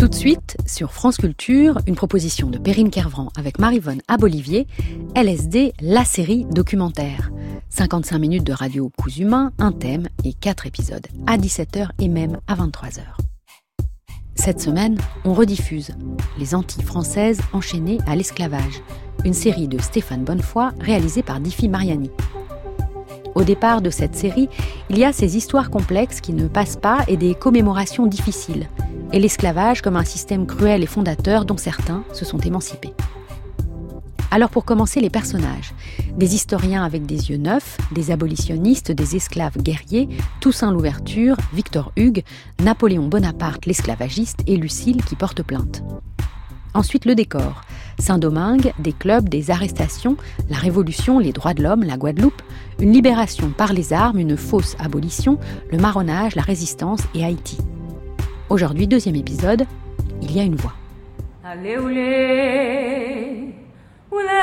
Tout de suite, sur France Culture, une proposition de Perrine Kervran avec Maryvonne Abolivier, LSD, la série documentaire. 55 minutes de radio cousu main, un thème et 4 épisodes, à 17h et même à 23h. Cette semaine, on rediffuse Les Antilles françaises enchaînées à l'esclavage, une série de Stéphane Bonnefoy réalisée par Diffie Mariani. Au départ de cette série, il y a ces histoires complexes qui ne passent pas et des commémorations difficiles, et l'esclavage comme un système cruel et fondateur dont certains se sont émancipés. Alors pour commencer, les personnages. Des historiens avec des yeux neufs, des abolitionnistes, des esclaves guerriers, Toussaint Louverture, Victor Hugues, Napoléon Bonaparte l'esclavagiste et Lucile qui porte plainte. Ensuite le décor. Saint-Domingue, des clubs, des arrestations, la Révolution, les droits de l'homme, la Guadeloupe, une libération par les armes, une fausse abolition, le marronnage, la résistance et Haïti. Aujourd'hui, deuxième épisode, il y a une voix. Allez, oulé, oulé,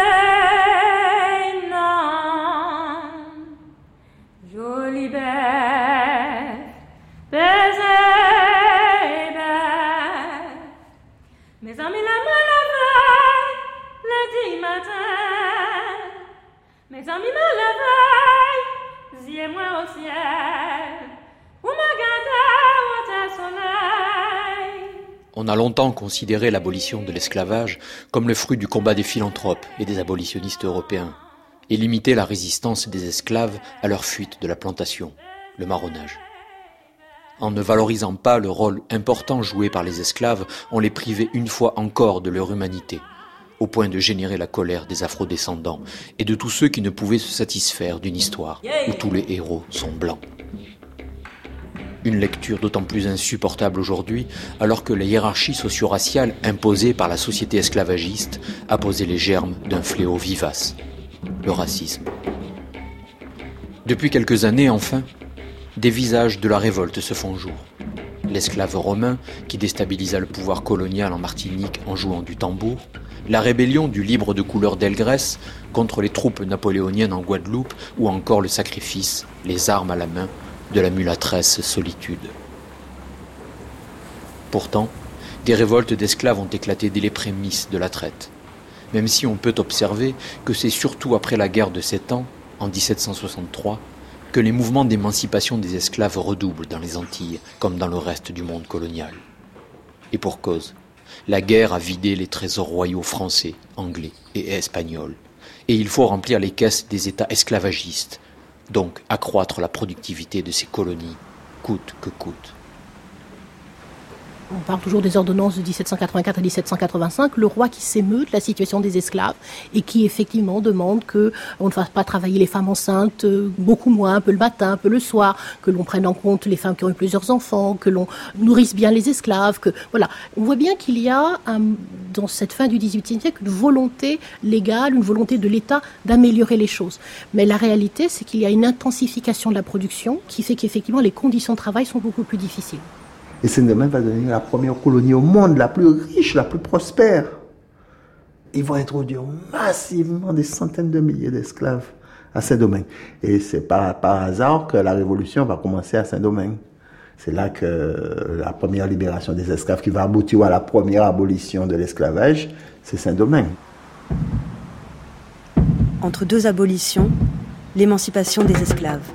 non, jolie bête, baiser, bête. Mes amis, la main levée, le matin. Mes amis, me levée, ziez-moi au ciel, où me gardez, où est soleil. On a longtemps considéré l'abolition de l'esclavage comme le fruit du combat des philanthropes et des abolitionnistes européens, et limité la résistance des esclaves à leur fuite de la plantation, le marronnage. En ne valorisant pas le rôle important joué par les esclaves, on les privait une fois encore de leur humanité, au point de générer la colère des afrodescendants et de tous ceux qui ne pouvaient se satisfaire d'une histoire où tous les héros sont blancs. Une lecture d'autant plus insupportable aujourd'hui, alors que la hiérarchie socio-raciale imposée par la société esclavagiste a posé les germes d'un fléau vivace, le racisme. Depuis quelques années, enfin, des visages de la révolte se font jour. L'esclave romain, qui déstabilisa le pouvoir colonial en Martinique en jouant du tambour, la rébellion du libre de couleur d'Elgrès contre les troupes napoléoniennes en Guadeloupe, ou encore le sacrifice, les armes à la main, de la mulâtresse Solitude. Pourtant, des révoltes d'esclaves ont éclaté dès les prémices de la traite, même si on peut observer que c'est surtout après la guerre de 7 ans, en 1763, que les mouvements d'émancipation des esclaves redoublent dans les Antilles comme dans le reste du monde colonial. Et pour cause, la guerre a vidé les trésors royaux français, anglais et espagnols, et il faut remplir les caisses des États esclavagistes, donc accroître la productivité de ces colonies, coûte que coûte. On parle toujours des ordonnances de 1784 à 1785, le roi qui s'émeut de la situation des esclaves et qui effectivement demande qu'on ne fasse pas travailler les femmes enceintes beaucoup moins, un peu le matin, un peu le soir, que l'on prenne en compte les femmes qui ont eu plusieurs enfants, que l'on nourrisse bien les esclaves, que voilà. On voit bien qu'il y a dans cette fin du XVIIIe siècle une volonté légale, une volonté de l'État d'améliorer les choses. Mais la réalité, c'est qu'il y a une intensification de la production qui fait qu'effectivement les conditions de travail sont beaucoup plus difficiles. Et Saint-Domingue va devenir la première colonie au monde, la plus riche, la plus prospère. Ils vont introduire massivement des centaines de milliers d'esclaves à Saint-Domingue. Et c'est pas par hasard que la révolution va commencer à Saint-Domingue. C'est là que la première libération des esclaves qui va aboutir à la première abolition de l'esclavage, c'est Saint-Domingue. Entre deux abolitions, l'émancipation des esclaves.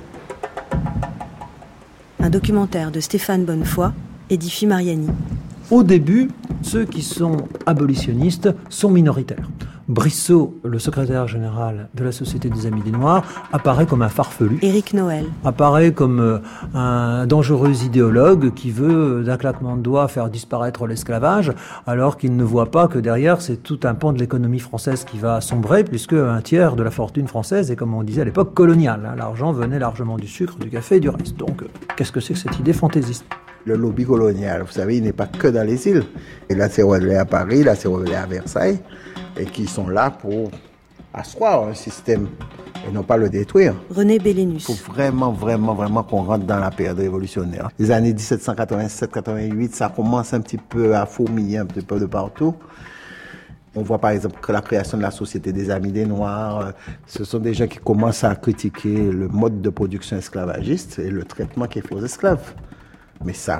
Un documentaire de Stéphane Bonnefoy et Diffie Mariani. Au début, ceux qui sont abolitionnistes sont minoritaires. Brissot, le secrétaire général de la Société des Amis des Noirs, apparaît comme un farfelu. Éric Noël. Apparaît comme un dangereux idéologue qui veut, d'un claquement de doigts, faire disparaître l'esclavage, alors qu'il ne voit pas que derrière, c'est tout un pan de l'économie française qui va sombrer, puisque un tiers de la fortune française est, comme on disait à l'époque, coloniale. L'argent venait largement du sucre, du café et du reste. Donc, qu'est-ce que c'est que cette idée fantaisiste ? Le lobby colonial, vous savez, il n'est pas que dans les îles. Et là, c'est révélé à Paris, là, c'est révélé à Versailles, et qui sont là pour asseoir un système et non pas le détruire. René Bellénus. Il faut vraiment qu'on rentre dans la période révolutionnaire. Les années 1787-88, ça commence un petit peu à fourmiller un petit peu de partout. On voit par exemple que la création de la Société des Amis des Noirs, ce sont des gens qui commencent à critiquer le mode de production esclavagiste et le traitement qui est fait aux esclaves. Mais ça reste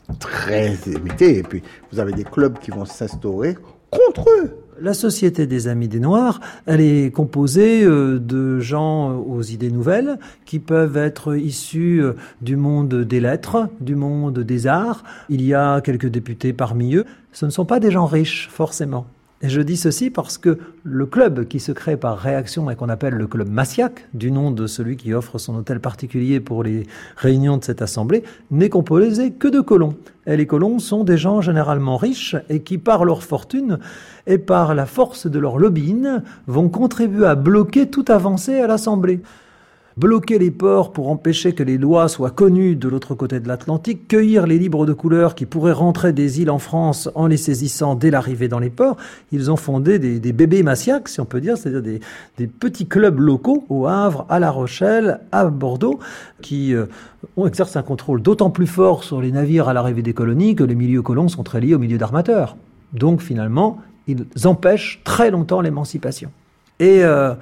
très limité. Et puis, vous avez des clubs qui vont s'instaurer contre eux. La Société des Amis des Noirs, elle est composée de gens aux idées nouvelles qui peuvent être issus du monde des lettres, du monde des arts. Il y a quelques députés parmi eux. Ce ne sont pas des gens riches, forcément. Et je dis ceci parce que le club qui se crée par réaction et qu'on appelle le club Massiac, du nom de celui qui offre son hôtel particulier pour les réunions de cette assemblée, n'est composé que de colons. Et les colons sont des gens généralement riches et qui, par leur fortune et par la force de leur lobbying, vont contribuer à bloquer toute avancée à l'Assemblée. Bloquer les ports pour empêcher que les lois soient connues de l'autre côté de l'Atlantique, cueillir les libres de couleur qui pourraient rentrer des îles en France en les saisissant dès l'arrivée dans les ports. Ils ont fondé des bébés massiaques, si on peut dire, c'est-à-dire des petits clubs locaux au Havre, à La Rochelle, à Bordeaux, qui exercent un contrôle d'autant plus fort sur les navires à l'arrivée des colonies que les milieux colons sont très liés aux milieux d'armateurs. Donc finalement, ils empêchent très longtemps l'émancipation. Et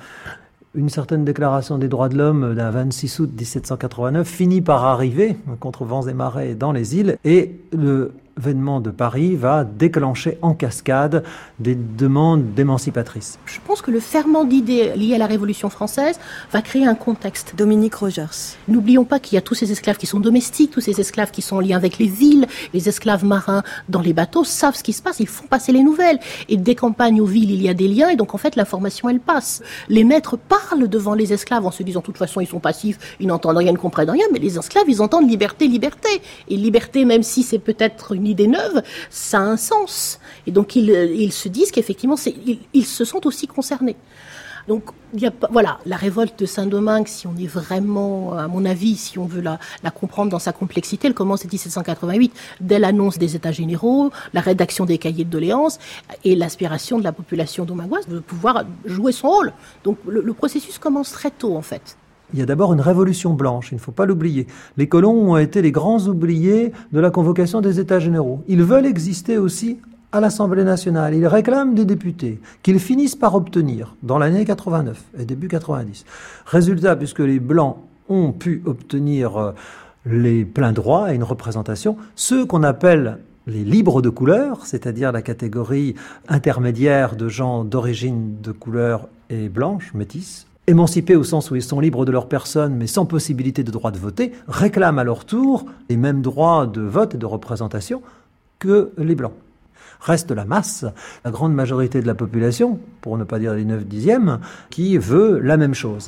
une certaine déclaration des droits de l'homme d'un 26 août 1789 finit par arriver, contre vents et marées, dans les îles, et l'événement de Paris va déclencher en cascade des demandes d'émancipatrices. Je pense que le ferment d'idées lié à la Révolution française va créer un contexte. Dominique Rogers. N'oublions pas qu'il y a tous ces esclaves qui sont domestiques, tous ces esclaves qui sont en lien avec les villes, les esclaves marins dans les bateaux savent ce qui se passe, ils font passer les nouvelles. Et des campagnes aux villes, il y a des liens, et donc en fait l'information elle passe. Les maîtres parlent devant les esclaves en se disant de toute façon ils sont passifs, ils n'entendent rien, ils ne comprennent rien, mais les esclaves ils entendent liberté, liberté. Et liberté, même si c'est peut-être une idée neuve, ça a un sens. Et donc ils se disent qu'effectivement ils se sentent aussi concernés. Donc, voilà, la révolte de Saint-Domingue, si on est vraiment, à mon avis, si on veut la comprendre dans sa complexité, elle commence en 1788, dès l'annonce des États généraux, la rédaction des cahiers de doléances et l'aspiration de la population domingoise de pouvoir jouer son rôle. Donc, le processus commence très tôt, en fait. Il y a d'abord une révolution blanche, il ne faut pas l'oublier. Les colons ont été les grands oubliés de la convocation des États généraux. Ils veulent exister aussi à l'Assemblée nationale. Ils réclament des députés qu'ils finissent par obtenir dans l'année 89 et début 90. Résultat, puisque les Blancs ont pu obtenir les pleins droits et une représentation, ceux qu'on appelle les libres de couleur, c'est-à-dire la catégorie intermédiaire de gens d'origine de couleur et blanche, métisse, émancipés au sens où ils sont libres de leur personne mais sans possibilité de droit de voter, réclament à leur tour les mêmes droits de vote et de représentation que les Blancs. Reste la masse, la grande majorité de la population, pour ne pas dire les 9/10, qui veut la même chose.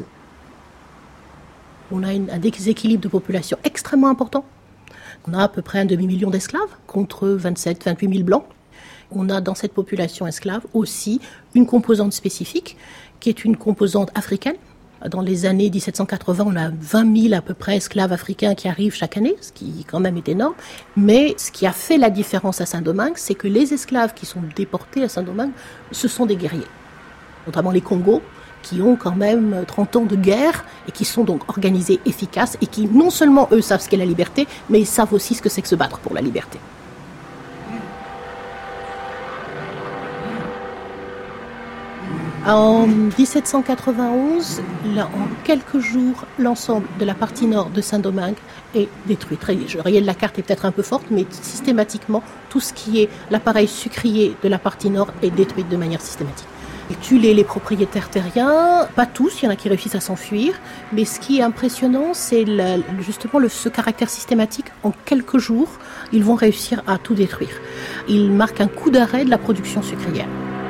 On a un déséquilibre de population extrêmement important. On a à peu près un demi-million d'esclaves contre 27-28 000 blancs. On a dans cette population esclave aussi une composante spécifique qui est une composante africaine. Dans les années 1780, on a 20 000 à peu près esclaves africains qui arrivent chaque année, ce qui quand même est énorme. Mais ce qui a fait la différence à Saint-Domingue, c'est que les esclaves qui sont déportés à Saint-Domingue, ce sont des guerriers. Notamment les Congos, qui ont quand même 30 ans de guerre et qui sont donc organisés, efficaces, et qui non seulement eux savent ce qu'est la liberté, mais ils savent aussi ce que c'est que se battre pour la liberté. En 1791, en quelques jours, l'ensemble de la partie nord de Saint-Domingue est détruit. Je rayais la carte est peut-être un peu forte, mais systématiquement, tout ce qui est l'appareil sucrier de la partie nord est détruit de manière systématique. Ils tuent les propriétaires terriens, pas tous, il y en a qui réussissent à s'enfuir, mais ce qui est impressionnant, c'est justement ce caractère systématique. En quelques jours, ils vont réussir à tout détruire. Ils marquent un coup d'arrêt de la production sucrière.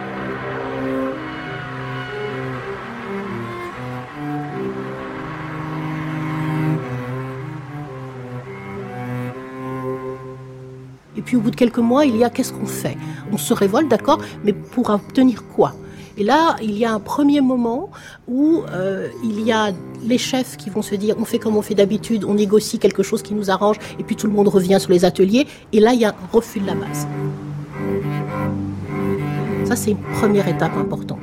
Et puis au bout de quelques mois, il y a qu'est-ce qu'on fait ? On se révolte, d'accord, mais pour obtenir quoi ? Et là, il y a un premier moment où il y a les chefs qui vont se dire on fait comme on fait d'habitude, on négocie quelque chose qui nous arrange, et puis tout le monde revient sur les ateliers, et là, il y a un refus de la base. Ça, c'est une première étape importante.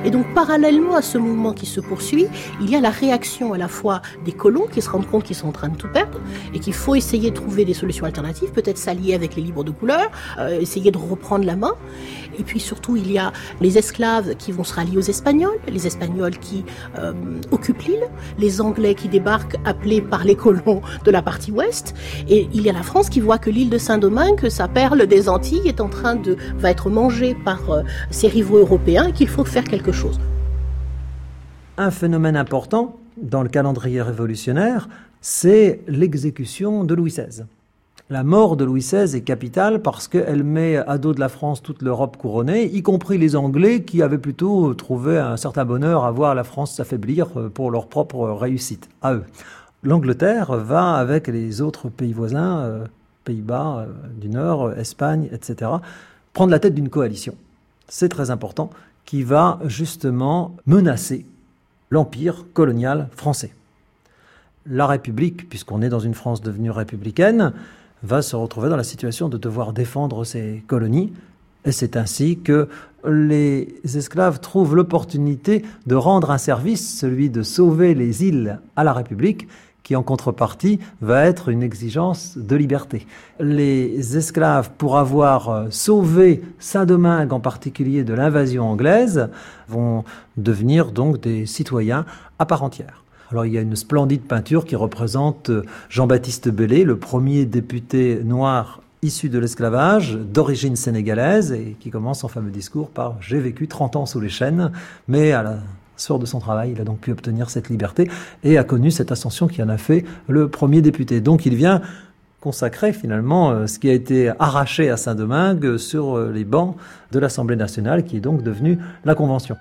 Et donc, parallèlement à ce mouvement qui se poursuit, il y a la réaction à la fois des colons qui se rendent compte qu'ils sont en train de tout perdre et qu'il faut essayer de trouver des solutions alternatives, peut-être s'allier avec les libres de couleur, essayer de reprendre la main. Et puis surtout, il y a les esclaves qui vont se rallier aux Espagnols, les Espagnols qui occupent l'île, les Anglais qui débarquent appelés par les colons de la partie ouest, et il y a la France qui voit que l'île de Saint-Domingue, sa perle des Antilles, va être mangée par ses rivaux européens et qu'il faut faire quelque chose. Un phénomène important dans le calendrier révolutionnaire, c'est l'exécution de Louis XVI. La mort de Louis XVI est capitale parce qu'elle met à dos de la France toute l'Europe couronnée, y compris les Anglais qui avaient plutôt trouvé un certain bonheur à voir la France s'affaiblir pour leur propre réussite, à eux. L'Angleterre va, avec les autres pays voisins, Pays-Bas du Nord, Espagne, etc., prendre la tête d'une coalition. C'est très important, qui va justement menacer l'empire colonial français. La République, puisqu'on est dans une France devenue républicaine, va se retrouver dans la situation de devoir défendre ses colonies. Et c'est ainsi que les esclaves trouvent l'opportunité de rendre un service, celui de sauver les îles à la République, qui en contrepartie va être une exigence de liberté. Les esclaves, pour avoir sauvé Saint-Domingue en particulier de l'invasion anglaise, vont devenir donc des citoyens à part entière. Alors il y a une splendide peinture qui représente Jean-Baptiste Bellé, le premier député noir issu de l'esclavage, d'origine sénégalaise, et qui commence son fameux discours par « J'ai vécu 30 ans sous les chaînes », mais à la sueur de son travail, il a donc pu obtenir cette liberté et a connu cette ascension qui en a fait le premier député. Donc il vient consacrer finalement ce qui a été arraché à Saint-Domingue sur les bancs de l'Assemblée nationale, qui est donc devenue la Convention.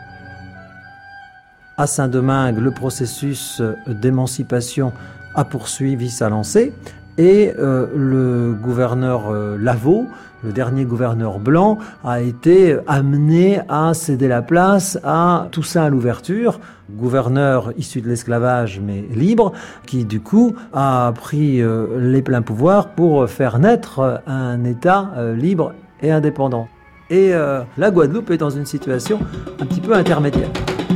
À Saint-Domingue, le processus d'émancipation a poursuivi sa lancée et le gouverneur Lavaux, le dernier gouverneur blanc, a été amené à céder la place à Toussaint Louverture, gouverneur issu de l'esclavage mais libre, qui du coup a pris les pleins pouvoirs pour faire naître un État libre et indépendant. Et la Guadeloupe est dans une situation un petit peu intermédiaire.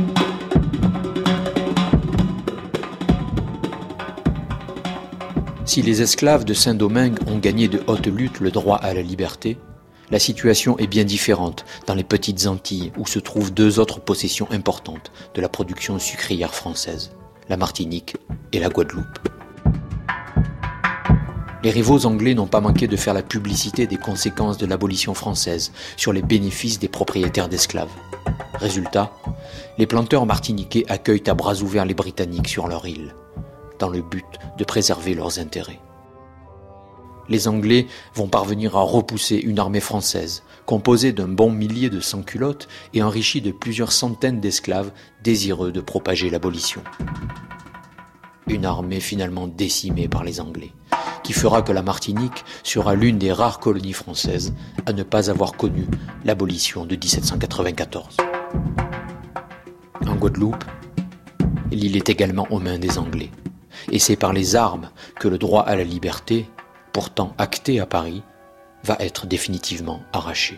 Si les esclaves de Saint-Domingue ont gagné de haute lutte le droit à la liberté, la situation est bien différente dans les petites Antilles où se trouvent deux autres possessions importantes de la production sucrière française, la Martinique et la Guadeloupe. Les rivaux anglais n'ont pas manqué de faire la publicité des conséquences de l'abolition française sur les bénéfices des propriétaires d'esclaves. Résultat, les planteurs martiniquais accueillent à bras ouverts les Britanniques sur leur île, dans le but de préserver leurs intérêts. Les Anglais vont parvenir à repousser une armée française, composée d'un bon millier de sans-culottes et enrichie de plusieurs centaines d'esclaves désireux de propager l'abolition. Une armée finalement décimée par les Anglais, qui fera que la Martinique sera l'une des rares colonies françaises à ne pas avoir connu l'abolition de 1794. En Guadeloupe, l'île est également aux mains des Anglais. Et c'est par les armes que le droit à la liberté, pourtant acté à Paris, va être définitivement arraché.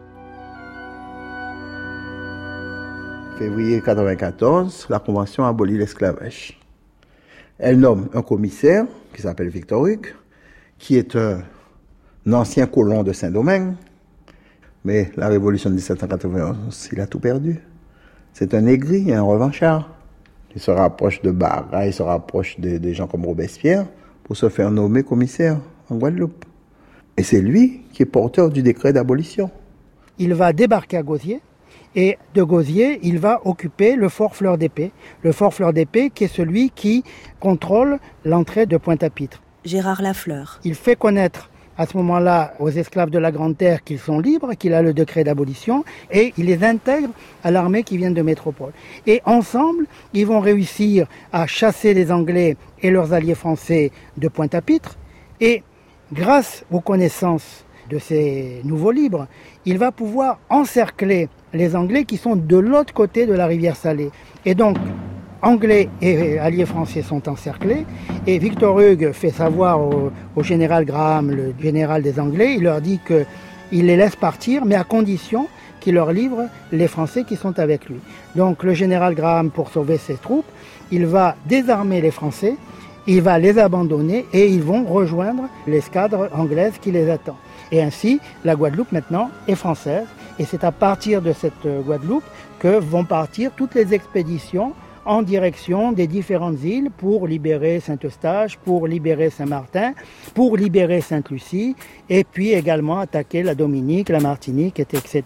Février 1994, la Convention abolit l'esclavage. Elle nomme un commissaire qui s'appelle Victor Hugues, qui est un ancien colon de Saint-Domingue, mais la révolution de 1791, il a tout perdu. C'est un aigri, un revanchard. Il se rapproche de Barra, il se rapproche des gens comme Robespierre pour se faire nommer commissaire en Guadeloupe. Et c'est lui qui est porteur du décret d'abolition. Il va débarquer à Gosier et de Gosier, il va occuper le fort Fleur d'Épée. Le fort Fleur d'Épée qui est celui qui contrôle l'entrée de Pointe-à-Pitre. Gérard Lafleur. Il fait connaître à ce moment-là aux esclaves de la Grande Terre qu'ils sont libres, qu'il a le décret d'abolition, et il les intègre à l'armée qui vient de métropole. Et ensemble, ils vont réussir à chasser les Anglais et leurs alliés français de Pointe-à-Pitre, et grâce aux connaissances de ces nouveaux libres, il va pouvoir encercler les Anglais qui sont de l'autre côté de la rivière Salée. Et donc, Anglais et alliés français sont encerclés et Victor Hugues fait savoir au général Graham, le général des Anglais, il leur dit qu'il les laisse partir, mais à condition qui leur livre les Français qui sont avec lui. Donc le général Graham, pour sauver ses troupes, il va désarmer les Français, il va les abandonner et ils vont rejoindre l'escadre anglaise qui les attend. Et ainsi, la Guadeloupe maintenant est française et c'est à partir de cette Guadeloupe que vont partir toutes les expéditions en direction des différentes îles pour libérer Saint-Eustache, pour libérer Saint-Martin, pour libérer Sainte-Lucie et puis également attaquer la Dominique, la Martinique, etc.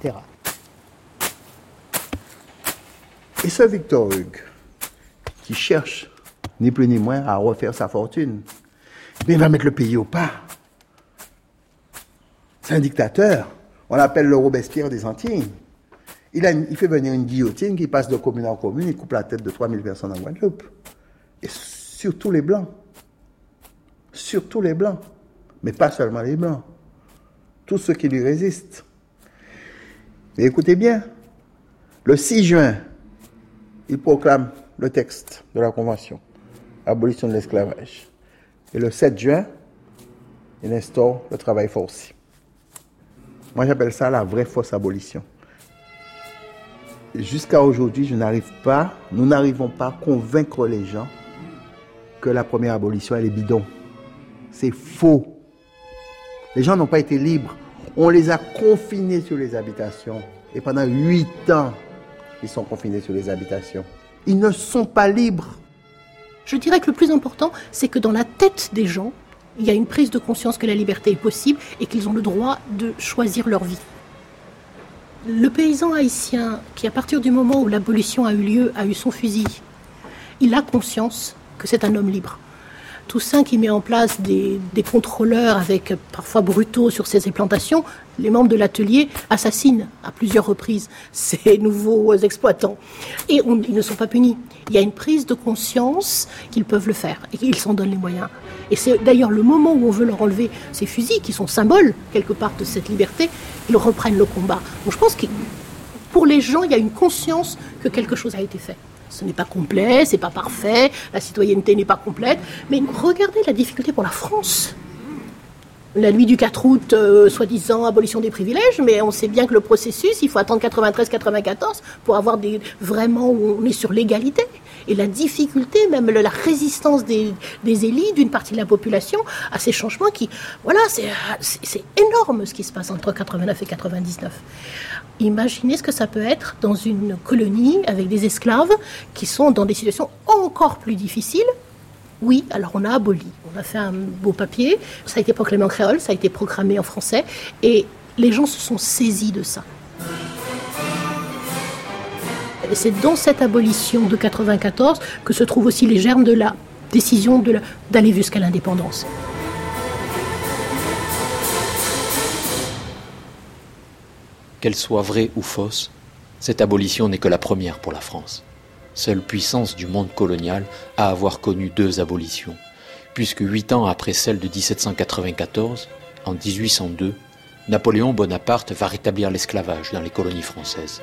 Et ce Victor Hugues, qui cherche ni plus ni moins à refaire sa fortune, mais il va mettre le pays au pas. C'est un dictateur. On l'appelle le Robespierre des Antilles. Il fait venir une guillotine qui passe de commune en commune, il coupe la tête de 3000 personnes en Guadeloupe. Et surtout les Blancs. Surtout les Blancs. Mais pas seulement les Blancs. Tous ceux qui lui résistent. Et écoutez bien, le 6 juin, il proclame le texte de la Convention, abolition de l'esclavage. Et le 7 juin, il instaure le travail forcé. Moi, j'appelle ça la vraie fausse abolition. Jusqu'à aujourd'hui, nous n'arrivons pas à convaincre les gens que la première abolition, elle est bidon. C'est faux. Les gens n'ont pas été libres. On les a confinés sur les habitations. Et pendant 8 ans, ils sont confinés sur les habitations. Ils ne sont pas libres. Je dirais que le plus important, c'est que dans la tête des gens, il y a une prise de conscience que la liberté est possible et qu'ils ont le droit de choisir leur vie. Le paysan haïtien, qui à partir du moment où l'abolition a eu lieu, a eu son fusil, il a conscience que c'est un homme libre. Toussaint qui met en place des contrôleurs avec parfois brutaux sur ses plantations, les membres de l'atelier assassinent à plusieurs reprises ces nouveaux exploitants. Et ils ne sont pas punis. Il y a une prise de conscience qu'ils peuvent le faire et qu'ils s'en donnent les moyens. Et c'est d'ailleurs le moment où on veut leur enlever ces fusils, qui sont symboles quelque part de cette liberté, ils reprennent le combat. Donc je pense que pour les gens, il y a une conscience que quelque chose a été fait. Ce n'est pas complet, c'est pas parfait, la citoyenneté n'est pas complète, mais regardez la difficulté pour la France. La nuit du 4 août, soi-disant abolition des privilèges, mais on sait bien que le processus, il faut attendre 93-94 pour avoir vraiment où on est sur l'égalité. Et la difficulté, même la résistance des élites, d'une partie de la population, à ces changements qui, voilà, c'est énorme ce qui se passe entre 89 et 99. Imaginez ce que ça peut être dans une colonie avec des esclaves qui sont dans des situations encore plus difficiles. Oui, alors on a aboli, on a fait un beau papier, ça a été proclamé en créole, ça a été programmé en français, et les gens se sont saisis de ça. Et c'est dans cette abolition de 94 que se trouvent aussi les germes de la décision d'aller jusqu'à l'indépendance. Qu'elle soit vraie ou fausse, cette abolition n'est que la première pour la France. Seule puissance du monde colonial à avoir connu 2 abolitions, puisque 8 ans après celle de 1794, en 1802, Napoléon Bonaparte va rétablir l'esclavage dans les colonies françaises.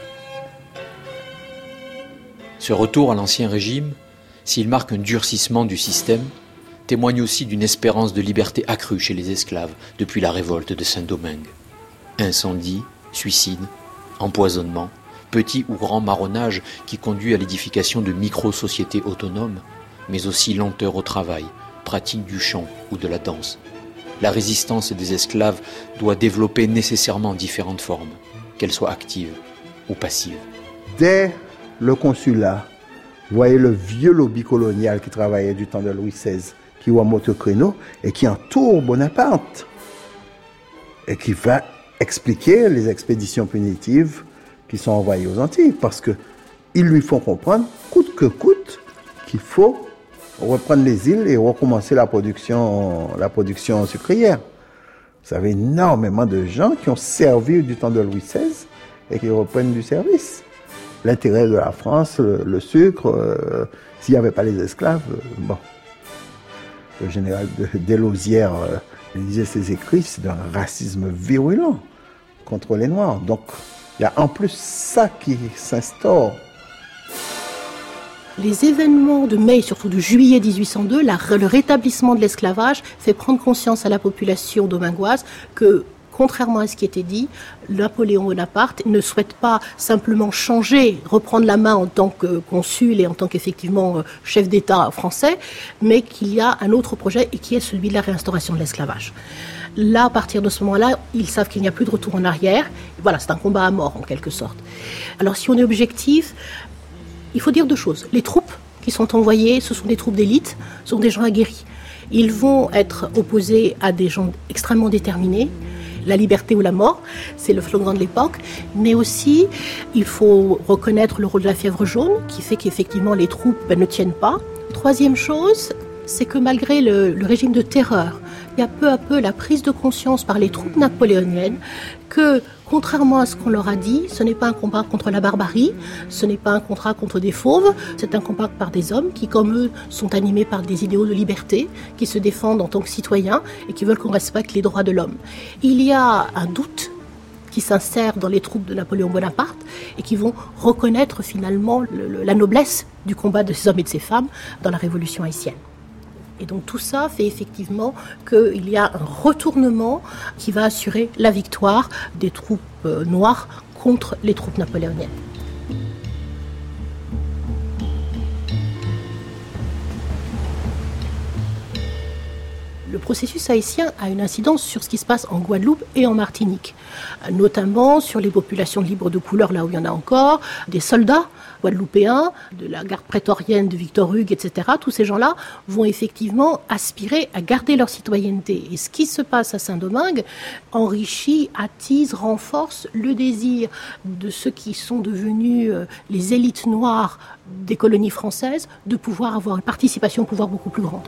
Ce retour à l'ancien régime, s'il marque un durcissement du système, témoigne aussi d'une espérance de liberté accrue chez les esclaves depuis la révolte de Saint-Domingue. Incendie, suicide, empoisonnement, petit ou grand marronnage qui conduit à l'édification de micro-sociétés autonomes, mais aussi lenteur au travail, pratique du chant ou de la danse. La résistance des esclaves doit développer nécessairement différentes formes, qu'elles soient actives ou passives. Dès le consulat, vous voyez le vieux lobby colonial qui travaillait du temps de Louis XVI, qui remonte au créneau et qui entoure Bonaparte et qui va expliquer les expéditions punitives qui sont envoyées aux Antilles, parce qu'ils lui font comprendre, coûte que coûte, qu'il faut reprendre les îles et recommencer la production sucrière. Vous avez énormément de gens qui ont servi du temps de Louis XVI et qui reprennent du service. L'intérêt de la France, le sucre, s'il n'y avait pas les esclaves, bon. Le général Delosière lisait ses écrits, c'est d'un racisme virulent contre les Noirs. Donc, il y a en plus ça qui s'instaure. Les événements de mai, surtout de juillet 1802, le rétablissement de l'esclavage fait prendre conscience à la population domingoise que contrairement à ce qui était dit, Napoléon Bonaparte ne souhaite pas simplement changer, reprendre la main en tant que consul et en tant qu'effectivement chef d'État français, mais qu'il y a un autre projet et qui est celui de la réinstauration de l'esclavage. Là, à partir de ce moment-là, ils savent qu'il n'y a plus de retour en arrière. Voilà, c'est un combat à mort en quelque sorte. Alors si on est objectif, il faut dire deux choses. Les troupes qui sont envoyées, ce sont des troupes d'élite, ce sont des gens aguerris. Ils vont être opposés à des gens extrêmement déterminés. La liberté ou la mort, c'est le slogan de l'époque. Mais aussi, il faut reconnaître le rôle de la fièvre jaune, qui fait qu'effectivement les troupes ne tiennent pas. Troisième chose, c'est que malgré le régime de terreur, il y a peu à peu la prise de conscience par les troupes napoléoniennes que, contrairement à ce qu'on leur a dit, ce n'est pas un combat contre la barbarie, ce n'est pas un combat contre des fauves, c'est un combat par des hommes qui, comme eux, sont animés par des idéaux de liberté, qui se défendent en tant que citoyens et qui veulent qu'on respecte les droits de l'homme. Il y a un doute qui s'insère dans les troupes de Napoléon Bonaparte et qui vont reconnaître finalement la noblesse du combat de ces hommes et de ces femmes dans la Révolution haïtienne. Et donc tout ça fait effectivement qu'il y a un retournement qui va assurer la victoire des troupes noires contre les troupes napoléoniennes. Le processus haïtien a une incidence sur ce qui se passe en Guadeloupe et en Martinique, notamment sur les populations libres de couleur, là où il y en a encore, des soldats guadeloupéens, de la garde prétorienne de Victor Hugues, etc. Tous ces gens-là vont effectivement aspirer à garder leur citoyenneté. Et ce qui se passe à Saint-Domingue enrichit, attise, renforce le désir de ceux qui sont devenus les élites noires des colonies françaises de pouvoir avoir une participation au pouvoir beaucoup plus grande.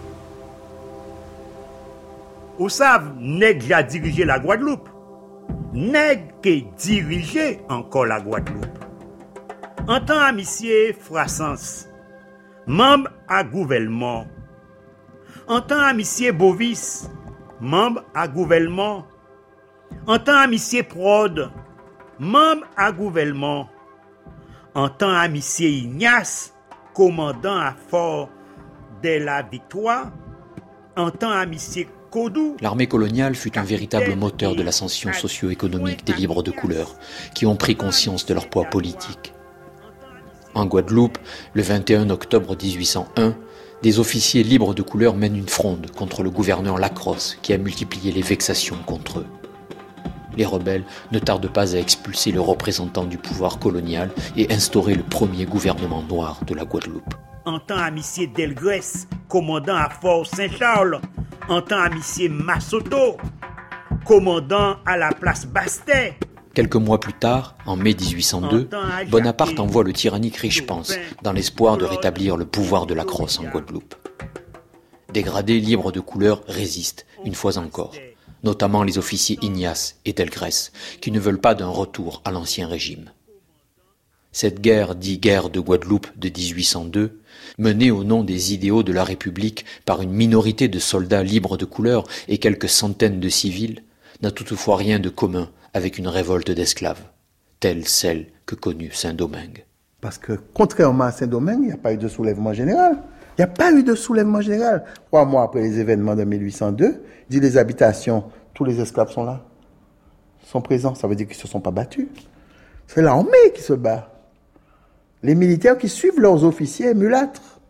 Ou savent, nèg a dirigé la Guadeloupe. Nèg qui dirigé encore la Guadeloupe. En tant à monsieur Frassens, membre à gouvernement. En tant à monsieur Bovis, membre à gouvernement. En tant à monsieur Prod, membre à gouvernement. En tant à monsieur Ignace, commandant à Fort de la Victoire. En tant à monsieur Kodou. L'armée coloniale fut un véritable moteur de l'ascension socio-économique des libres de couleur, qui ont pris conscience de leur poids politique. En Guadeloupe, le 21 octobre 1801, des officiers libres de couleur mènent une fronde contre le gouverneur Lacrosse, qui a multiplié les vexations contre eux. Les rebelles ne tardent pas à expulser le représentant du pouvoir colonial et instaurer le premier gouvernement noir de la Guadeloupe. En tant à M. Delgrès, commandant à Fort Saint-Charles. En tant à M. Massoto, commandant à la place Bastet. Quelques mois plus tard, en mai 1802, Bonaparte envoie le tyrannique Richepens dans l'espoir de rétablir le pouvoir de Lacrosse en Guadeloupe. Dégradés libres de couleur résistent, une fois encore, notamment les officiers Ignace et Delgrès, qui ne veulent pas d'un retour à l'ancien régime. Cette guerre, dite guerre de Guadeloupe de 1802, menée au nom des idéaux de la République par une minorité de soldats libres de couleur et quelques centaines de civils, n'a toutefois rien de commun avec une révolte d'esclaves, telle celle que connut Saint-Domingue. Parce que, contrairement à Saint-Domingue, il n'y a pas eu de soulèvement général. Il n'y a pas eu de soulèvement général. 3 mois après les événements de 1802, dit les habitations, tous les esclaves sont là, sont présents. Ça veut dire qu'ils ne se sont pas battus. C'est l'armée qui se bat. Les militaires qui suivent leurs officiers mulâtres.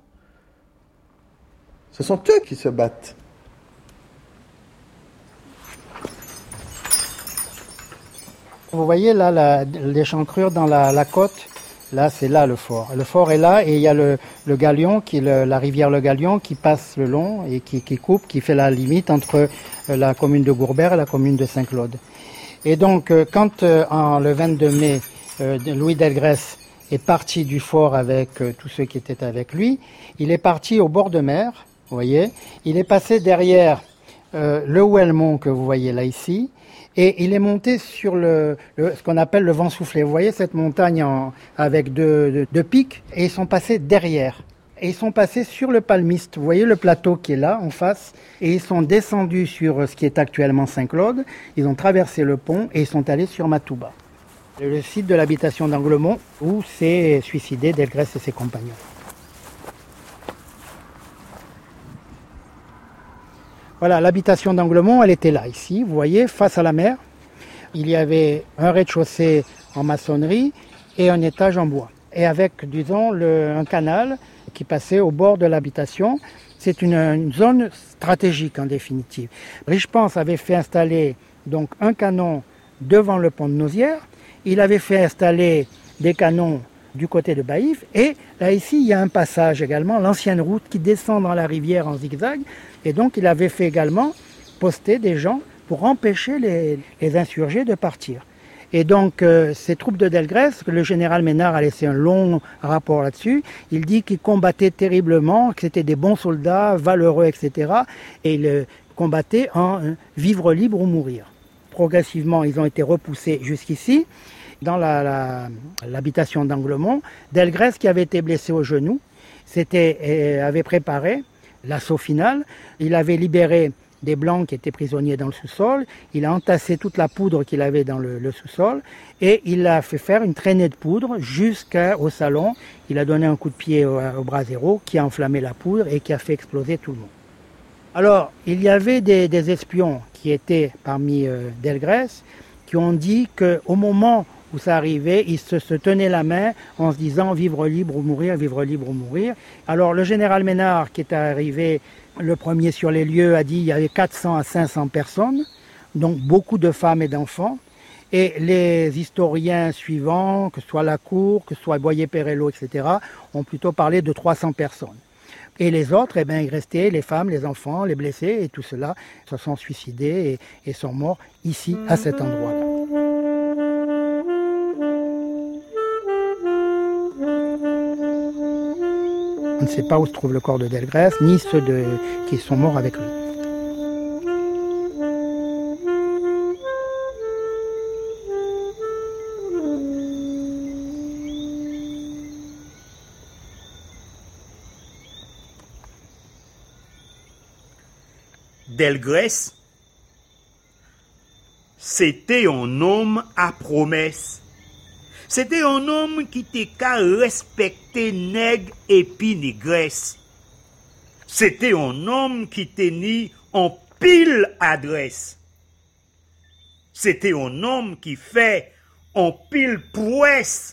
Ce sont eux qui se battent. Vous voyez là l'échancrure dans la côte. Là, c'est là le fort. Le fort est là et il y a le Galion, la rivière le Galion qui passe le long et qui coupe, qui fait la limite entre la commune de Gourbert et la commune de Saint-Claude. Et donc, quand le 22 mai, Louis Delgrès est parti du fort avec tous ceux qui étaient avec lui, il est parti au bord de mer, vous voyez. Il est passé derrière le Ouelmont que vous voyez là ici, et il est monté sur ce qu'on appelle le vent soufflé. Vous voyez cette montagne avec deux pics, et ils sont passés derrière. Et ils sont passés sur le Palmiste. Vous voyez le plateau qui est là, en face, et ils sont descendus sur ce qui est actuellement Saint-Claude. Ils ont traversé le pont et ils sont allés sur Matouba, le site de l'habitation d'Anglemont où s'est suicidé Delgrès et ses compagnons. Voilà, l'habitation d'Anglemont, elle était là, ici, vous voyez, face à la mer. Il y avait un rez-de-chaussée en maçonnerie et un étage en bois. Et avec, disons, un canal qui passait au bord de l'habitation. C'est une zone stratégique, en définitive. Richepanse avait fait installer donc un canon devant le pont de Nauzière. Il avait fait installer des canons du côté de Baïf. Et là, ici, il y a un passage également, l'ancienne route qui descend dans la rivière en zigzag. Et donc, il avait fait également poster des gens pour empêcher les insurgés de partir. Et donc, ces troupes de Delgrès, le général Ménard a laissé un long rapport là-dessus, il dit qu'ils combattaient terriblement, que c'était des bons soldats, valeureux, etc. Et ils combattaient en vivre libre ou mourir. Progressivement, ils ont été repoussés jusqu'ici, dans l'habitation d'Anglemont. Delgrès, qui avait été blessé au genou, avait préparé l'assaut final. Il avait libéré des Blancs qui étaient prisonniers dans le sous-sol. Il a entassé toute la poudre qu'il avait dans le sous-sol et il a fait faire une traînée de poudre jusqu'au salon. Il a donné un coup de pied au brasero qui a enflammé la poudre et qui a fait exploser tout le monde. Alors, il y avait des espions qui étaient parmi Delgrès qui ont dit qu'au moment où ça arrivait, ils se tenaient la main en se disant « vivre libre ou mourir, vivre libre ou mourir ». Alors, le général Ménard, qui est arrivé le premier sur les lieux, a dit qu'il y avait 400 à 500 personnes, donc beaucoup de femmes et d'enfants. Et les historiens suivants, que ce soit Lacour, que ce soit Boyer-Perello, etc., ont plutôt parlé de 300 personnes. Et les autres, ils restaient, les femmes, les enfants, les blessés, et tout cela se sont suicidés et sont morts ici, à cet endroit-là. On ne sait pas où se trouve le corps de Delgrès, ni ceux qui sont morts avec lui. Delgrès, c'était un homme à promesse. C'était un homme qui était qu'à respecter nègre et puis négresse. C'était un homme qui tenait en pile adresse. C'était un homme qui fait en pile prouesse.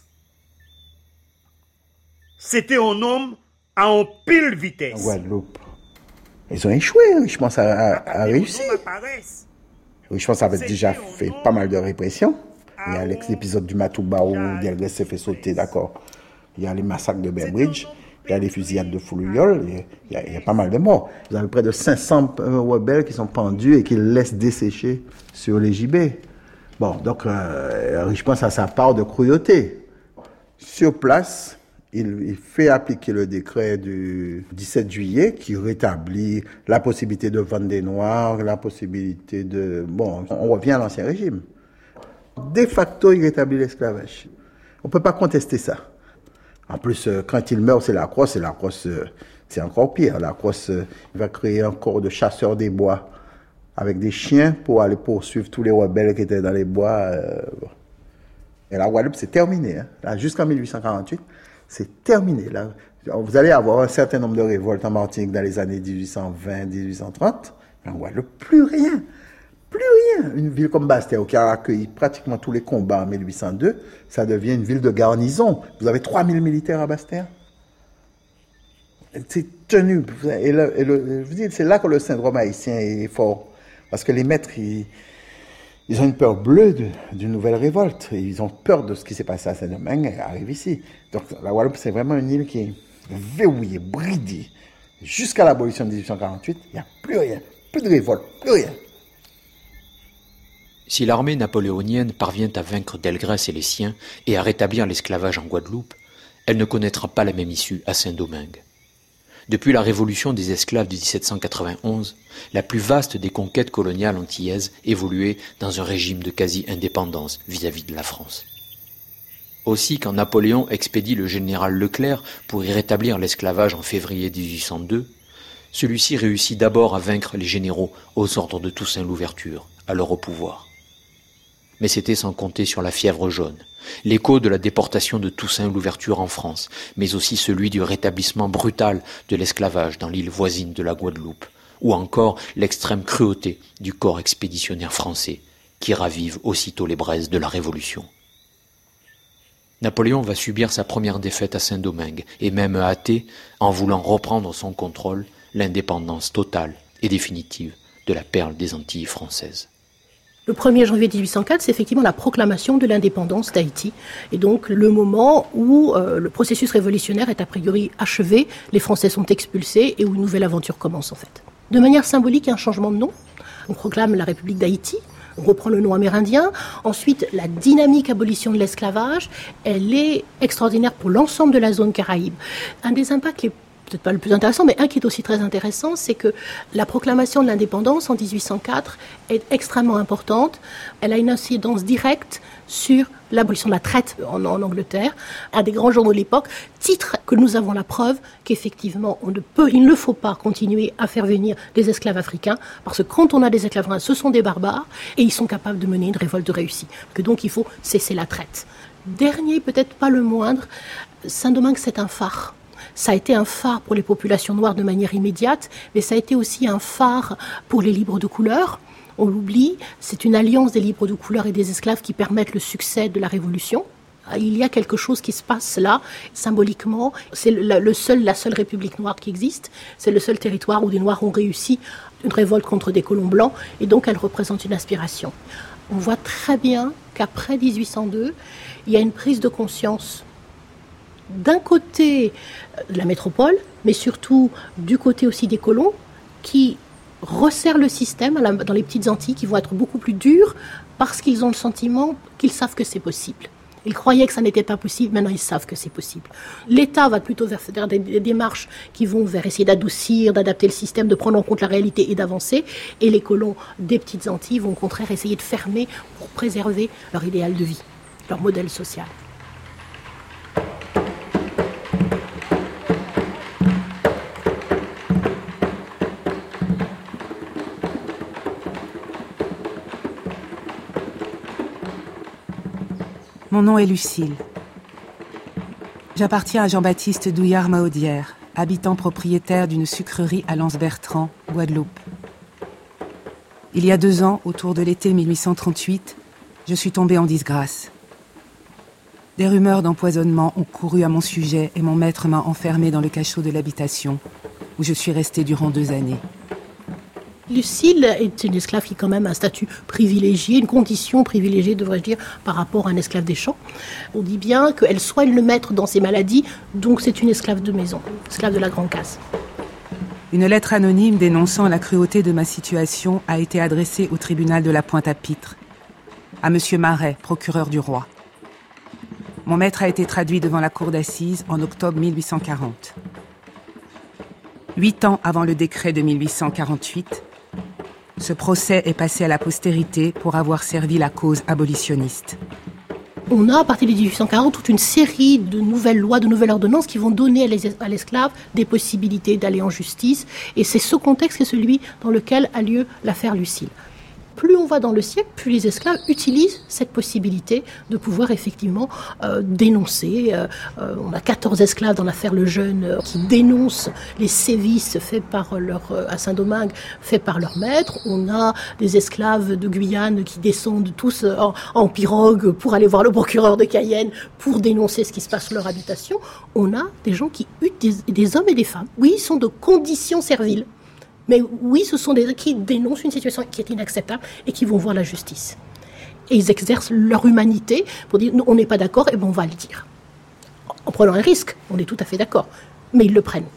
C'était un homme à en pile vitesse. En Guadeloupe, ils ont échoué. Je pense à réussir. Je pense avait déjà fait pas mal de répression. Il y a l'épisode du Matouba où Delgrès s'est fait sauter, d'accord. Il y a les massacres de Bear Bridge, il y a les fusillades de Foulouyol, il y a pas mal de morts. Vous avez près de 500 rebelles qui sont pendus et qui laissent dessécher sur les gibets. Bon, donc, je pense à sa part de cruauté. Sur place, il fait appliquer le décret du 17 juillet qui rétablit la possibilité de vendre des Noirs, la possibilité de... Bon, on revient à l'ancien régime. De facto, il rétablit l'esclavage. On ne peut pas contester ça. En plus, quand il meurt, c'est la crosse, et la crosse, c'est encore pire. La crosse, il va créer un corps de chasseurs des bois avec des chiens pour aller poursuivre tous les rebelles qui étaient dans les bois. Et la Guadeloupe, c'est terminé. Hein. Là, jusqu'en 1848, c'est terminé. Là, vous allez avoir un certain nombre de révoltes en Martinique dans les années 1820, 1830. Mais en Guadeloupe, plus rien. Plus rien. Une ville comme Bastia, qui a accueilli pratiquement tous les combats en 1802, ça devient une ville de garnison. Vous avez 3000 militaires à Bastia. C'est tenu. Et je vous dis, c'est là que le syndrome haïtien est fort. Parce que les maîtres, ils ont une peur bleue d'une nouvelle révolte. Ils ont peur de ce qui s'est passé à Saint-Domingue et arrive ici. Donc la Guadeloupe, c'est vraiment une île qui est verrouillée, bridée. Jusqu'à l'abolition de 1848, il n'y a plus rien. Plus de révolte, plus rien. Si l'armée napoléonienne parvient à vaincre Delgrès et les siens et à rétablir l'esclavage en Guadeloupe, elle ne connaîtra pas la même issue à Saint-Domingue. Depuis la révolution des esclaves de 1791, la plus vaste des conquêtes coloniales antillaises évoluait dans un régime de quasi-indépendance vis-à-vis de la France. Aussi, quand Napoléon expédie le général Leclerc pour y rétablir l'esclavage en février 1802, celui-ci réussit d'abord à vaincre les généraux aux ordres de Toussaint Louverture, alors au pouvoir. Mais c'était sans compter sur la fièvre jaune, l'écho de la déportation de Toussaint Louverture en France, mais aussi celui du rétablissement brutal de l'esclavage dans l'île voisine de la Guadeloupe, ou encore l'extrême cruauté du corps expéditionnaire français, qui ravive aussitôt les braises de la Révolution. Napoléon va subir sa première défaite à Saint-Domingue, et même hâter, en voulant reprendre son contrôle, l'indépendance totale et définitive de la perle des Antilles françaises. Le 1er janvier 1804, c'est effectivement la proclamation de l'indépendance d'Haïti. Et donc le moment où le processus révolutionnaire est a priori achevé, les Français sont expulsés et où une nouvelle aventure commence en fait. De manière symbolique, il y a un changement de nom. On proclame la République d'Haïti, on reprend le nom amérindien. Ensuite, la dynamique abolition de l'esclavage, elle est extraordinaire pour l'ensemble de la zone Caraïbe. Un des impacts les peut-être pas le plus intéressant, mais un qui est aussi très intéressant, c'est que la proclamation de l'indépendance en 1804 est extrêmement importante. Elle a une incidence directe sur l'abolition de la traite en Angleterre. Un des grands journaux de l'époque titre que nous avons la preuve qu'effectivement, il ne faut pas continuer à faire venir des esclaves africains, parce que quand on a des esclaves africains, ce sont des barbares, et ils sont capables de mener une révolte réussie. Que donc il faut cesser la traite. Dernier, peut-être pas le moindre, Saint-Domingue, c'est un phare. Ça a été un phare pour les populations noires de manière immédiate, mais ça a été aussi un phare pour les libres de couleur. On l'oublie, c'est une alliance des libres de couleur et des esclaves qui permettent le succès de la Révolution. Il y a quelque chose qui se passe là, symboliquement. C'est la seule République noire qui existe. C'est le seul territoire où des Noirs ont réussi une révolte contre des colons blancs, et donc elle représente une aspiration. On voit très bien qu'après 1802, il y a une prise de conscience d'un côté de la métropole, mais surtout du côté aussi des colons, qui resserrent le système dans les petites Antilles, qui vont être beaucoup plus durs, parce qu'ils ont le sentiment qu'ils savent que c'est possible. Ils croyaient que ça n'était pas possible, maintenant ils savent que c'est possible. L'État va plutôt vers des démarches qui vont vers essayer d'adoucir, d'adapter le système, de prendre en compte la réalité et d'avancer, et les colons des petites Antilles vont au contraire essayer de fermer pour préserver leur idéal de vie, leur modèle social. Mon nom est Lucille. J'appartiens à Jean-Baptiste Douillard-Mahaudière, habitant propriétaire d'une sucrerie à Lens-Bertrand, Guadeloupe. Il y a 2 ans, autour de l'été 1838, je suis tombée en disgrâce. Des rumeurs d'empoisonnement ont couru à mon sujet et mon maître m'a enfermée dans le cachot de l'habitation, où je suis restée durant 2 années. Lucille est une esclave qui a quand même un statut privilégié, une condition privilégiée, devrais-je dire, par rapport à un esclave des champs. On dit bien qu'elle soigne le maître dans ses maladies, donc c'est une esclave de maison, esclave de la grande case. Une lettre anonyme dénonçant la cruauté de ma situation a été adressée au tribunal de la Pointe-à-Pitre, à M. Marais, procureur du roi. Mon maître a été traduit devant la cour d'assises en octobre 1840. 8 ans avant le décret de 1848, ce procès est passé à la postérité pour avoir servi la cause abolitionniste. On a, à partir de 1840, toute une série de nouvelles lois, de nouvelles ordonnances qui vont donner à l'esclave des possibilités d'aller en justice. Et c'est ce contexte qui est celui dans lequel a lieu l'affaire Lucille. Plus on va dans le siècle, plus les esclaves utilisent cette possibilité de pouvoir effectivement dénoncer. On a 14 esclaves dans l'affaire Lejeune qui dénoncent les sévices faits à Saint-Domingue, faits par leur maître. On a des esclaves de Guyane qui descendent tous en pirogue pour aller voir le procureur de Cayenne pour dénoncer ce qui se passe sur leur habitation. On a des gens qui des hommes et des femmes. Oui, ils sont de conditions serviles. Mais oui, ce sont des gens qui dénoncent une situation qui est inacceptable et qui vont voir la justice. Et ils exercent leur humanité pour dire, on n'est pas d'accord, et bien on va le dire. En prenant un risque, on est tout à fait d'accord. Mais ils le prennent.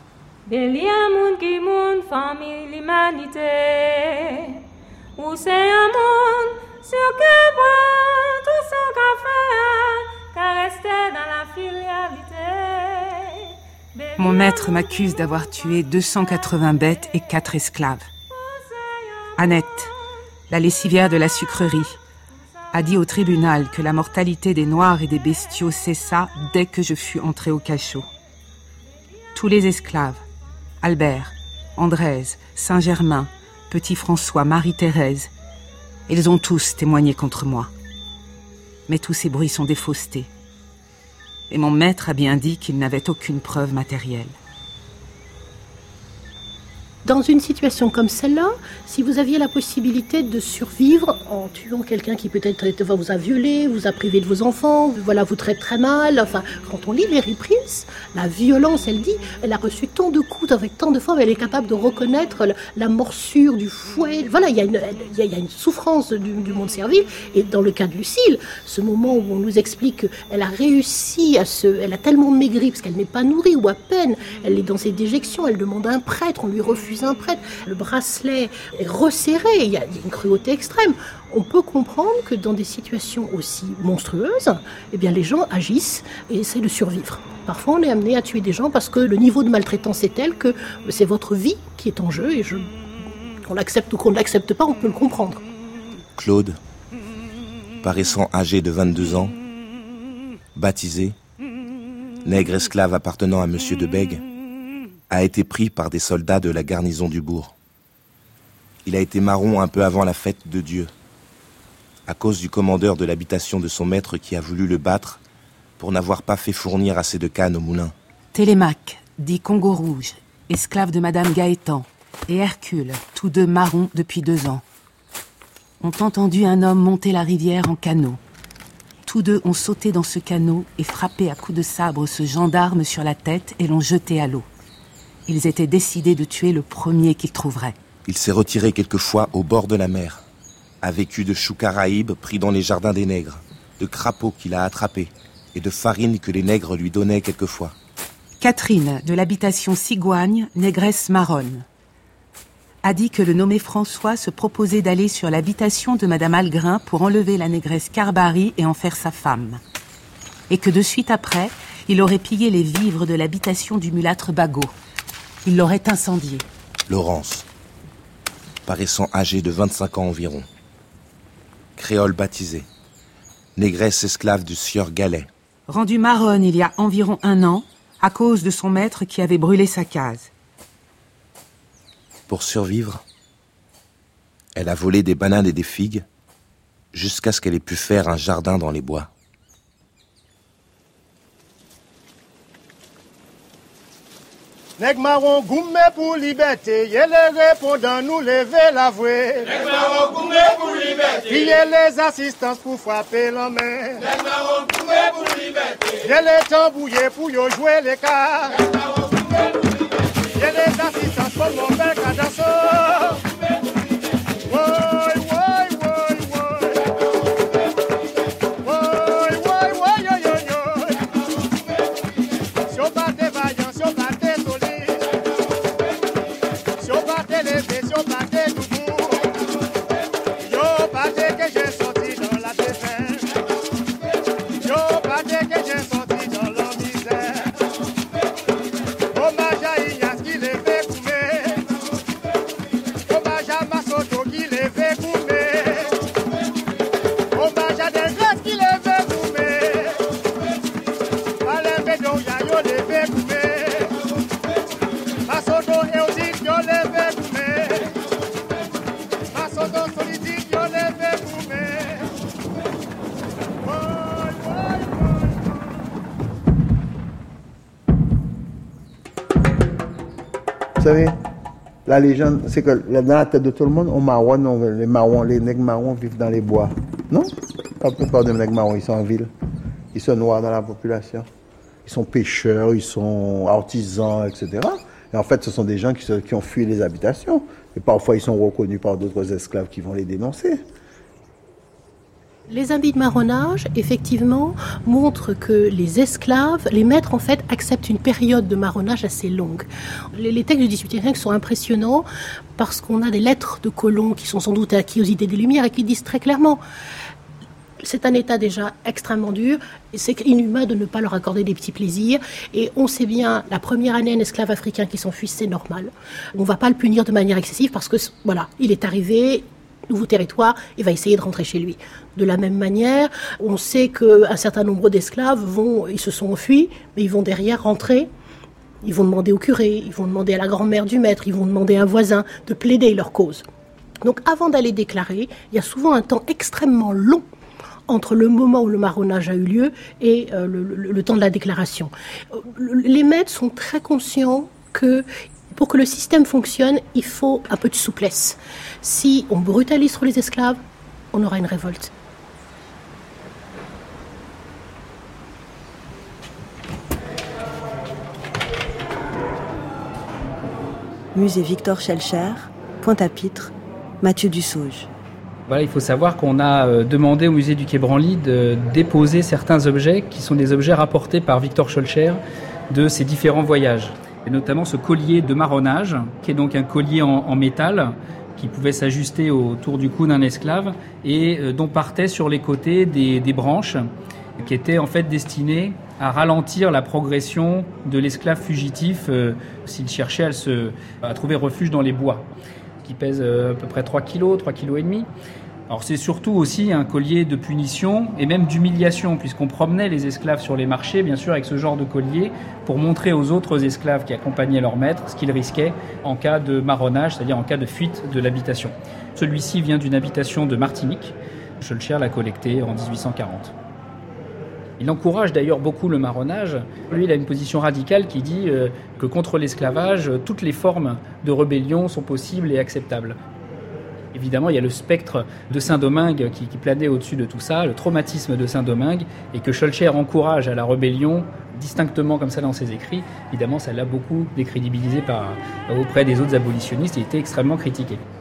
Famille, l'humanité, où c'est un monde sur que tout ce qu'on fait, qu'à rester dans la filialité. Mon maître m'accuse d'avoir tué 280 bêtes et 4 esclaves. Annette, la lessivière de la sucrerie, a dit au tribunal que la mortalité des Noirs et des bestiaux cessa dès que je fus entrée au cachot. Tous les esclaves, Albert, Andrèse, Saint-Germain, Petit François, Marie-Thérèse, ils ont tous témoigné contre moi. Mais tous ces bruits sont des faussetés. Et mon maître a bien dit qu'il n'avait aucune preuve matérielle. Dans une situation comme celle-là, si vous aviez la possibilité de survivre en tuant quelqu'un qui peut-être vous a violé, vous a privé de vos enfants, voilà, vous traite très mal, enfin, quand on lit les reprises, la violence, elle dit, elle a reçu tant de coups avec tant de formes, elle est capable de reconnaître la morsure du fouet. Voilà, il y a une souffrance du monde servile. Et dans le cas de Lucille, ce moment où on nous explique qu'elle a réussi elle a tellement maigri parce qu'elle n'est pas nourrie ou à peine, elle est dans ses déjections, elle demande un prêtre, on lui refuse un prêtre, le bracelet est resserré, il y a une cruauté extrême. On peut comprendre que dans des situations aussi monstrueuses, eh bien les gens agissent et essaient de survivre. Parfois on est amené à tuer des gens parce que le niveau de maltraitance est tel que c'est votre vie qui est en jeu et qu'on l'accepte ou qu'on ne l'accepte pas, on peut le comprendre. Claude, paraissant âgé de 22 ans, baptisé, nègre esclave appartenant à Monsieur de Bègue, a été pris par des soldats de la garnison du bourg. Il a été marron un peu avant la fête de Dieu, à cause du commandeur de l'habitation de son maître qui a voulu le battre pour n'avoir pas fait fournir assez de canne au moulin. Télémaque, dit Congo Rouge, esclave de Madame Gaëtan, et Hercule, tous deux marrons depuis 2 ans, ont entendu un homme monter la rivière en canot. Tous deux ont sauté dans ce canot et frappé à coups de sabre ce gendarme sur la tête et l'ont jeté à l'eau. Ils étaient décidés de tuer le premier qu'ils trouveraient. Il s'est retiré quelquefois au bord de la mer, a vécu de choux caraïbes pris dans les jardins des nègres, de crapauds qu'il a attrapés et de farine que les nègres lui donnaient quelquefois. Catherine, de l'habitation Cigoigne, négresse marronne, a dit que le nommé François se proposait d'aller sur l'habitation de Madame Algrin pour enlever la négresse Carbary et en faire sa femme. Et que de suite après, il aurait pillé les vivres de l'habitation du mulâtre Bagot. Il l'aurait incendié. Laurence, paraissant âgée de 25 ans environ, créole baptisée, négresse esclave du sieur Gallet. Rendue marronne il y a environ 1 an, à cause de son maître qui avait brûlé sa case. Pour survivre, elle a volé des bananes et des figues jusqu'à ce qu'elle ait pu faire un jardin dans les bois. Nèg marron goumé pour liberté, yé les répondants nous lever la voix. Nèg marron goumé pour liberté, yé les assistances pour frapper la main. Nèg marron goumé pour liberté, yé les tambouillés pour yo jouer les cartes. Nèg marron goumé pour liberté, yé les assistances pour mon père cadasseau. Vous savez, la légende, c'est que dans la tête de tout le monde, les nègres marrons vivent dans les bois. Non? La plupart des nègres marrons, ils sont en ville. Ils sont noirs dans la population. Ils sont pêcheurs, ils sont artisans, etc. Et en fait, ce sont des gens qui ont fui les habitations. Et parfois, ils sont reconnus par d'autres esclaves qui vont les dénoncer. Les habits de marronnage, effectivement, montrent que les esclaves, les maîtres, en fait, acceptent une période de marronnage assez longue. Les textes du XVIIIe siècle sont impressionnants parce qu'on a des lettres de colons qui sont sans doute acquis aux idées des Lumières et qui disent très clairement c'est un état déjà extrêmement dur, c'est inhumain de ne pas leur accorder des petits plaisirs. Et on sait bien, la première année, un esclave africain qui s'enfuit, c'est normal. On ne va pas le punir de manière excessive parce que, voilà, il est arrivé, nouveau territoire, il va essayer de rentrer chez lui. De la même manière, on sait qu'un certain nombre d'esclaves ils se sont enfuis, mais ils vont derrière rentrer. Ils vont demander au curé, ils vont demander à la grand-mère du maître, ils vont demander à un voisin de plaider leur cause. Donc avant d'aller déclarer, il y a souvent un temps extrêmement long entre le moment où le marronnage a eu lieu et le temps de la déclaration. Les maîtres sont très conscients que Pour que le système fonctionne, il faut un peu de souplesse. Si on brutalise trop les esclaves, on aura une révolte. Musée Victor Schœlcher, Pointe-à-Pitre, Mathieu Dussauge. Voilà, il faut savoir qu'on a demandé au musée du Quai Branly de déposer certains objets qui sont des objets rapportés par Victor Schœlcher de ses différents voyages. Et notamment ce collier de marronnage, qui est donc un collier en métal qui pouvait s'ajuster autour du cou d'un esclave et dont partaient sur les côtés des branches qui étaient en fait destinées à ralentir la progression de l'esclave fugitif s'il cherchait à trouver refuge dans les bois, qui pèse à peu près 3 kg, 3,5 kg. Alors c'est surtout aussi un collier de punition et même d'humiliation, puisqu'on promenait les esclaves sur les marchés, bien sûr, avec ce genre de collier, pour montrer aux autres esclaves qui accompagnaient leur maître ce qu'ils risquaient en cas de marronnage, c'est-à-dire en cas de fuite de l'habitation. Celui-ci vient d'une habitation de Martinique. Schœlcher l'a collecté en 1840. Il encourage d'ailleurs beaucoup le marronnage. Lui, il a une position radicale qui dit que contre l'esclavage, toutes les formes de rébellion sont possibles et acceptables. Évidemment, il y a le spectre de Saint-Domingue qui planait au-dessus de tout ça, le traumatisme de Saint-Domingue, et que Schœlcher encourage à la rébellion distinctement comme ça dans ses écrits. Évidemment, ça l'a beaucoup décrédibilisé auprès des autres abolitionnistes et était extrêmement critiqué.